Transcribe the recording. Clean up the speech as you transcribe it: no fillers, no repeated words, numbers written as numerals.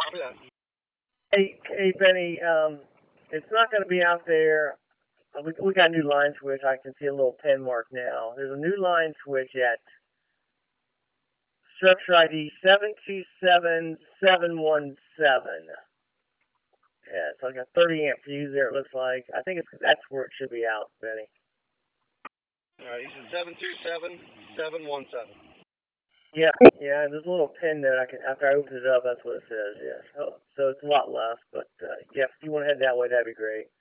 Hey, Benny. It's not going to be out there. We got a new line switch. I can see a little pin mark now. There's a new line switch at structure ID 727717. Yeah, it's like a 30 amp fuse there. It looks like. I think that's where it should be out, Benny. All right, you said 727-717. Yeah, yeah. There's a little pin there. I can after I open it up, that's what it says. Yeah. So it's a lot less, but yeah, if you want to head that way, that'd be great.